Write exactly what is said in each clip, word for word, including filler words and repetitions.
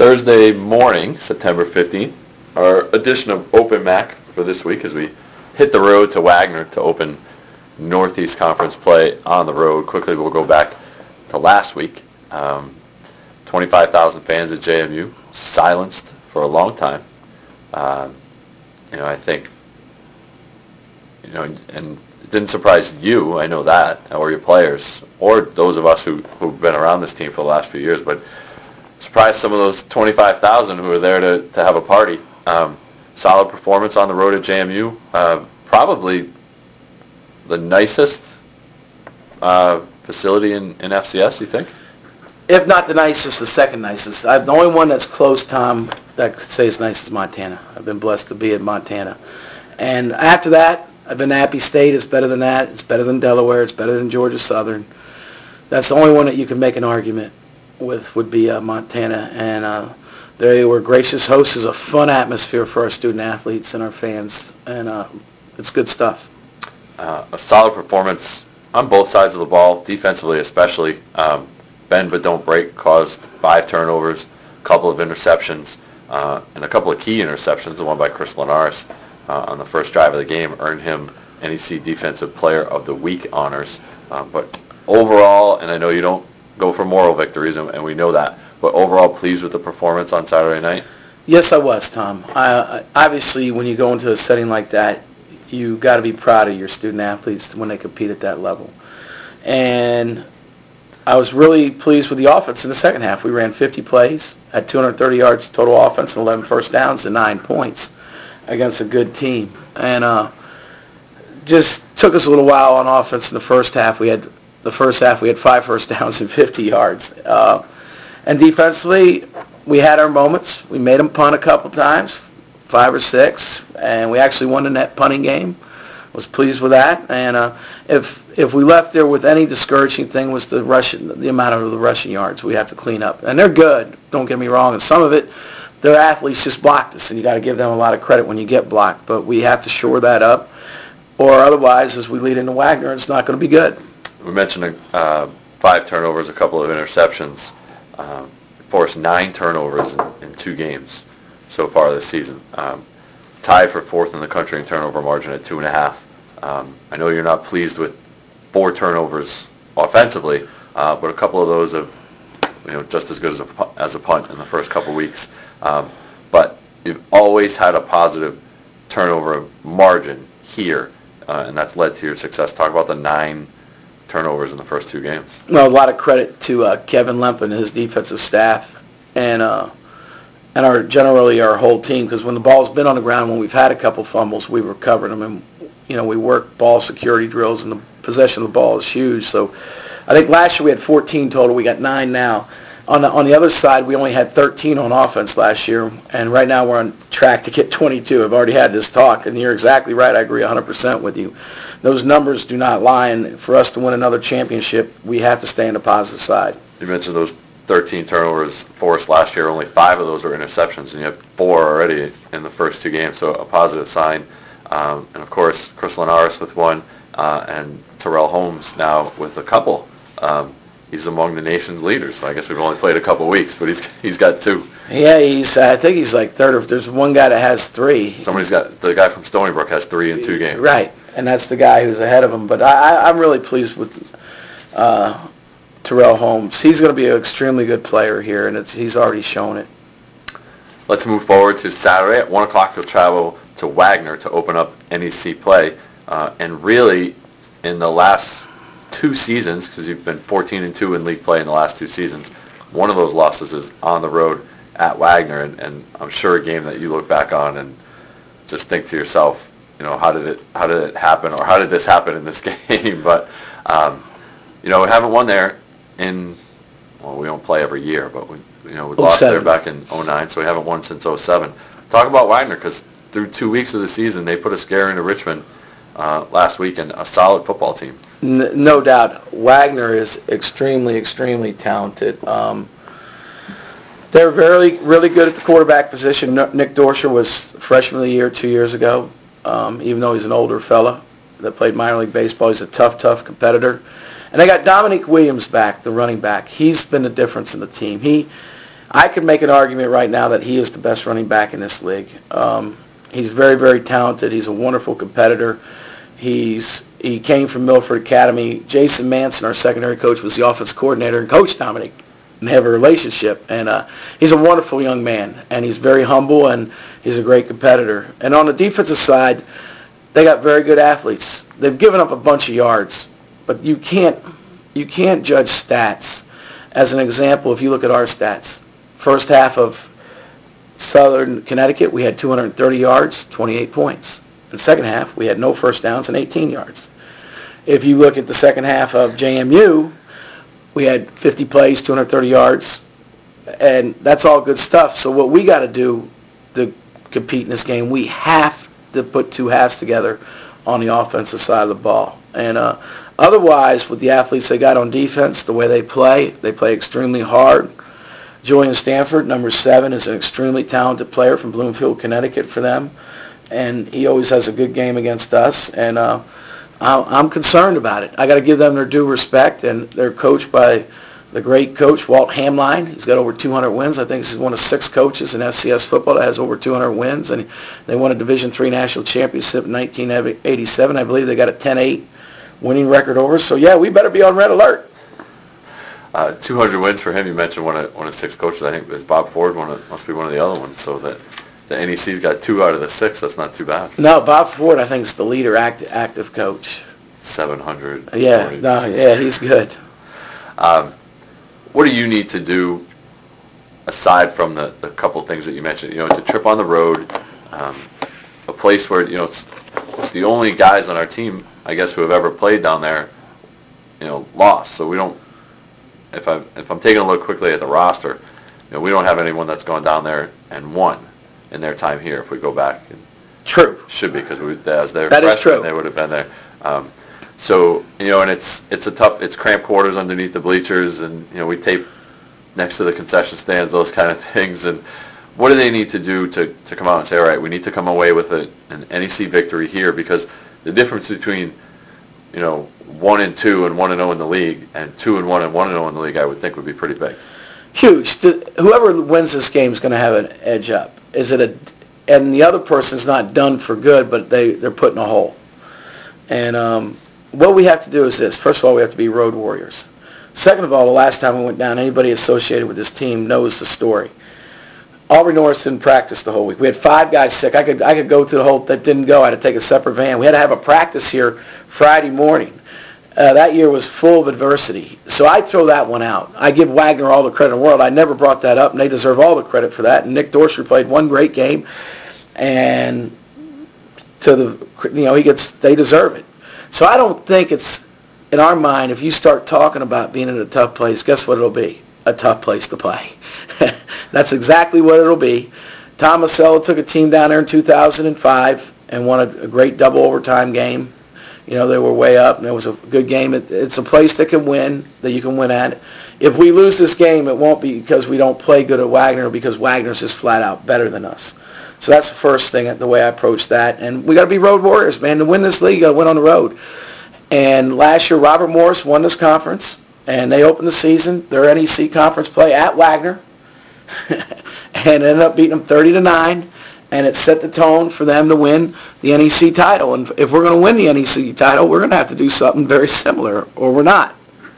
Thursday morning, September fifteenth, our edition of Open Mac for this week as we hit the road to Wagner to open Northeast Conference play on the road. Quickly, we'll go back to last week. Um, twenty-five thousand fans at J M U, silenced for a long time. Um, you know, I think, you know, and it didn't surprise you, I know that, or your players, or those of us who, who've been around this team for the last few years, but surprised some of those twenty-five thousand who were there to, to have a party. Um, solid performance on the road at J M U. Uh, probably the nicest uh, facility in, in F C S, you think? If not the nicest, the second nicest. I, the only one that's close, Tom, that could say is nice is Montana. I've been blessed to be at Montana. And after that, I've been to Appy State. It's better than that. It's better than Delaware. It's better than Georgia Southern. That's the only one that you can make an argument with would be uh, Montana. And uh, they were gracious hosts. It's a fun atmosphere for our student athletes and our fans. And uh, it's good stuff. Uh, a solid performance on both sides of the ball, defensively especially. Um, bend but don't break caused five turnovers, a couple of interceptions, uh, and a couple of key interceptions. The one by Chris Linares uh, on the first drive of the game earned him N E C Defensive Player of the Week honors. Uh, but overall, and I know you don't go for moral victories, and, and we know that, but overall pleased with the performance on Saturday night? Yes, I was, Tom. I, I, obviously, when you go into a setting like that, you got to be proud of your student athletes when they compete at that level. And I was really pleased with the offense in the second half. We ran fifty plays, had two hundred thirty yards total offense, and eleven first downs and nine points against a good team. And uh, just took us a little while on offense in the first half. We had the first half we had five first downs and fifty yards. Uh, and defensively, we had our moments. We made them punt a couple times, five or six, and we actually won the net punting game. Was pleased with that. And uh, if if we left there with any discouraging thing was the rushing, the amount of the rushing yards we have to clean up. And they're good, don't get me wrong. And some of it, their athletes just blocked us, and you got to give them a lot of credit when you get blocked. But we have to shore that up, or otherwise, as we lead into Wagner, it's not going to be good. We mentioned uh, five turnovers, a couple of interceptions. Um, forced nine turnovers in, in two games so far this season. Um, tied for fourth in the country in turnover margin at two and a half. Um, I know you're not pleased with four turnovers offensively, uh, but a couple of those have, you know, just as good as a as a punt in the first couple of weeks. Um, but you've always had a positive turnover margin here, uh, and that's led to your success. Talk about the nine turnovers in the first two games. Well, a lot of credit to uh, Kevin Lemp and his defensive staff, and uh, and our generally our whole team. Because when the ball's been on the ground, when we've had a couple fumbles, we've recovered them, and you know we work ball security drills, and the possession of the ball is huge. So I think last year we had fourteen total. We got nine now. On the on the other side, we only had thirteen on offense last year, and right now we're on track to get twenty-two. I've already had this talk, and you're exactly right. I agree one hundred percent with you. Those numbers do not lie, and for us to win another championship, we have to stay on the positive side. You mentioned those thirteen turnovers forced last year. Only five of those were interceptions, and you have four already in the first two games, so a positive sign. Um, and, of course, Chris Linares with one, uh, and Terrell Holmes now with a couple. Um, he's among the nation's leaders. So I guess we've only played a couple weeks, but he's he's got two. Yeah, he's. I think he's like third. Or there's one guy that has three. Somebody's got the guy from Stony Brook has three in two games. Right, and that's the guy who's ahead of him. But I, I'm really pleased with uh, Terrell Holmes. He's going to be an extremely good player here, and it's, he's already shown it. Let's move forward to Saturday at one o'clock. You'll travel to Wagner to open up N E C play, uh, and really in the last two seasons, because you've been fourteen and two in league play in the last two seasons, one of those losses is on the road at Wagner, and, and I'm sure a game that you look back on and just think to yourself, you know, how did it how did it happen, or how did this happen in this game? But um, you know, we haven't won there in, well, we don't play every year, but we you know we lost there back in oh nine, so we haven't won since oh seven. Talk about Wagner, because through two weeks of the season they put a scare into Richmond uh, last week, and a solid football team. No doubt. Wagner is extremely, extremely talented. Um, they're really, really good at the quarterback position. Nick Dorsher was freshman of the year two years ago, um, even though he's an older fella that played minor league baseball. He's a tough, tough competitor. And they got Dominique Williams back, the running back. He's been the difference in the team. He, I could make an argument right now that he is the best running back in this league. Um, he's very, very talented. He's a wonderful competitor. He's he came from Milford Academy. Jason Manson, our secondary coach, was the offense coordinator and coached Dominic, and they have a relationship. And uh, he's a wonderful young man, and he's very humble, and he's a great competitor. And on the defensive side, they got very good athletes. They've given up a bunch of yards, but you can't you can't judge stats. As an example, if you look at our stats, first half of Southern Connecticut, we had two hundred thirty yards, twenty-eight points. In the second half, we had no first downs and eighteen yards. If you look at the second half of J M U, we had fifty plays, two hundred thirty yards, and that's all good stuff. So what we got to do to compete in this game, we have to put two halves together on the offensive side of the ball. And uh, otherwise, with the athletes they got on defense, the way they play, they play extremely hard. Julian Stanford, number seven, is an extremely talented player from Bloomfield, Connecticut for them. And he always has a good game against us. And uh, I'm concerned about it. I got to give them their due respect. And they're coached by the great coach, Walt Hamline. He's got over two hundred wins. I think he's one of six coaches in F C S football that has over two hundred wins. And they won a Division three national championship in nineteen eighty-seven. I believe they got a ten eight winning record over. So, yeah, we better be on red alert. Uh, two hundred wins for him. You mentioned one of one of six coaches. I think it's Bob Ford. One of, must be one of the other ones. So that the N E C's got two out of the six. That's not too bad. No, Bob Ford, I think, is the leader act, active coach. seven hundred. Yeah, no, yeah, he's good. Um, what do you need to do aside from the, the couple things that you mentioned? You know, it's a trip on the road, um, a place where, you know, it's the only guys on our team, I guess, who have ever played down there, you know, lost. So we don't, if I'm, if I'm taking a look quickly at the roster, you know, we don't have anyone that's gone down there and won in their time here if we go back. And true. Should be, because we, as their that freshmen, is true. They would have been there. Um, so, you know, and it's it's a tough, it's cramped quarters underneath the bleachers, and, you know, we tape next to the concession stands, those kind of things. And what do they need to do to, to come out and say, all right, we need to come away with a, an N E C victory here? Because the difference between, you know, one and two and one and zero in the league, and two and one and one and zero in the league, I would think would be pretty big. Huge. The, whoever wins this game is going to have an edge up. Is it a, and the other person's not done for good, but they they're put in a hole. And um, what we have to do is this. First of all, we have to be road warriors. Second of all, the last time we went down, anybody associated with this team knows the story. Aubrey Norris didn't practice the whole week. We had five guys sick. I could I could go to the whole that didn't go. I had to take a separate van. We had to have a practice here Friday morning. Uh, that year was full of adversity. So I throw that one out. I give Wagner all the credit in the world. I never brought that up, and they deserve all the credit for that. And Nick Dorsey played one great game, and to the you know he gets they deserve it. So I don't think it's in our mind, if you start talking about being in a tough place, guess what it'll be? A tough place to play. That's exactly what it'll be. Tom Masello took a team down there in two thousand five and won a, a great double overtime game. You know, they were way up, and it was a good game. It, it's a place that can win, that you can win at. If we lose this game, it won't be because we don't play good at Wagner, because Wagner's just flat out better than us. So that's the first thing, the way I approach that. And we got to be road warriors, man. To win this league, you got to win on the road. And last year, Robert Morris won this conference, and they opened the season, their N E C conference play at Wagner, and ended up beating them thirty to nine. And it set the tone for them to win the N E C title. And if we're going to win the N E C title, we're going to have to do something very similar, or we're not.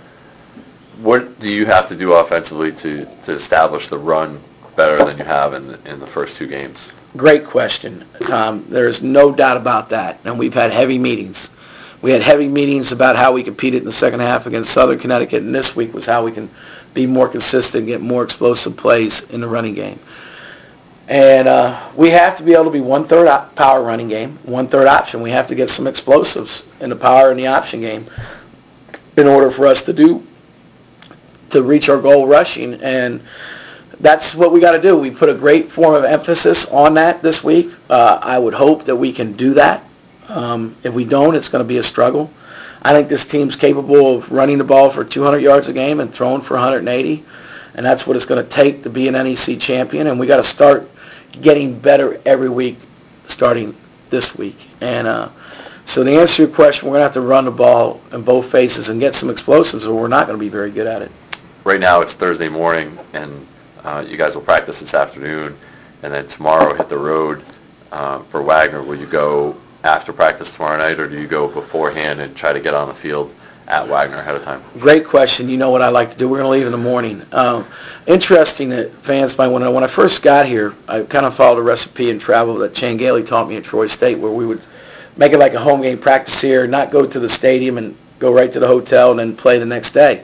What do you have to do offensively to, to establish the run better than you have in the, in the first two games? Great question, Tom. There's no doubt about that. And we've had heavy meetings. We had heavy meetings about how we competed in the second half against Southern Connecticut, and this week was how we can be more consistent, get more explosive plays in the running game. And uh, we have to be able to be one-third op- power running game, one-third option. We have to get some explosives in the power and the option game in order for us to do, to reach our goal rushing. And that's what we got to do. We put a great form of emphasis on that this week. Uh, I would hope that we can do that. Um, if we don't, it's going to be a struggle. I think this team's capable of running the ball for two hundred yards a game and throwing for one hundred eighty. And that's what it's going to take to be an N E C champion. And we got to start getting better every week, starting this week. And uh, so to answer your question, we're going to have to run the ball in both phases and get some explosives, or we're not going to be very good at it. Right now it's Thursday morning, and Uh, you guys will practice this afternoon, and then tomorrow hit the road uh, for Wagner. Will you go after practice tomorrow night, or do you go beforehand and try to get on the field at Wagner ahead of time? Great question. You know what I like to do. We're going to leave in the morning. Um, interesting that fans might want to know. When I first got here, I kind of followed a recipe in travel that Chan Gailey taught me at Troy State, where we would make it like a home game practice here, not go to the stadium and go right to the hotel and then play the next day.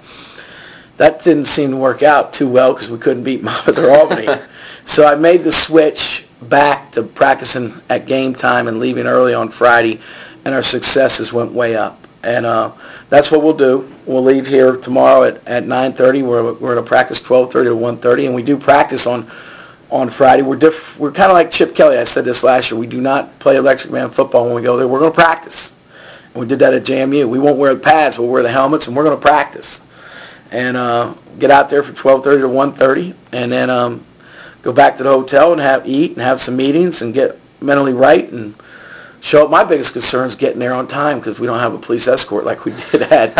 That didn't seem to work out too well because we couldn't beat Monmouth or Albany. So I made the switch back to practicing at game time and leaving early on Friday, and our successes went way up. And uh, that's what we'll do. We'll leave here tomorrow at, at nine thirty. We're, we're going to practice twelve thirty to one thirty, and we do practice on on Friday. We're diff- we're kind of like Chip Kelly. I said this last year. We do not play Electric Man football when we go there. We're going to practice. And we did that at J M U. We won't wear the pads. We'll wear the helmets, and we're going to practice. And uh, get out there for twelve thirty to one thirty, and then um, go back to the hotel and have eat and have some meetings and get mentally right and show up. My biggest concern is getting there on time because we don't have a police escort like we did at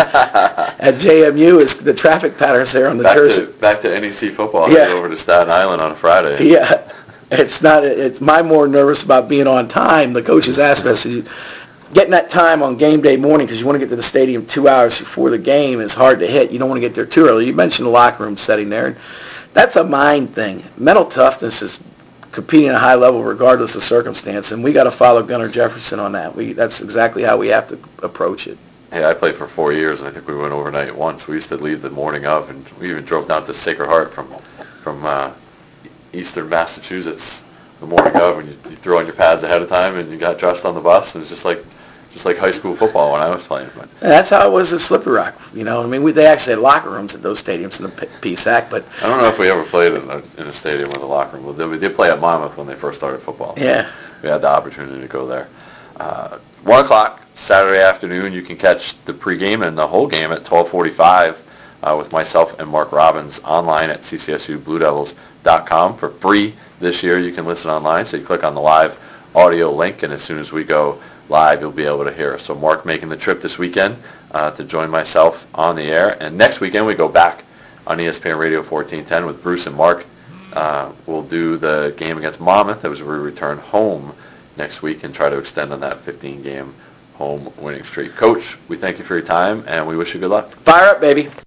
at J M U. Is the traffic patterns there on the back Jersey. To, back to N E C football. Yeah. Headed over to Staten Island on a Friday. Yeah, it's not. It's my more nervous about being on time. The coaches asked us, getting that time on game day morning because you want to get to the stadium two hours before the game is hard to hit. You don't want to get there too early. You mentioned the locker room setting there. And that's a mind thing. Mental toughness is competing at a high level regardless of circumstance, and we got to follow Gunnar Jefferson on that. We That's exactly how we have to approach it. Hey, I played for four years, and I think we went overnight once. We used to leave the morning of, and we even drove down to Sacred Heart from from uh, eastern Massachusetts the morning of, and you, you threw on your pads ahead of time, and you got dressed on the bus, and it's just like just like high school football when I was playing. But And that's how it was at Slippery Rock. You know, I mean, we, they actually had locker rooms at those stadiums in the P- P S A C, but I don't know if we ever played in a, in a stadium with a locker room. We did play at Monmouth when they first started football. So yeah. we had the opportunity to go there. Uh, one o'clock Saturday afternoon, you can catch the pregame and the whole game at twelve forty-five uh, with myself and Mark Robbins online at c c s u blue devils dot com for free this year. You can listen online, so you click on the live audio link, and as soon as we go live, you'll be able to hear us. So Mark making the trip this weekend uh, to join myself on the air, and next weekend we go back on E S P N Radio fourteen ten with Bruce and Mark. Uh, we'll do the game against Monmouth as we return home next week and try to extend on that fifteen-game home winning streak. Coach, we thank you for your time, and we wish you good luck. Fire up, baby.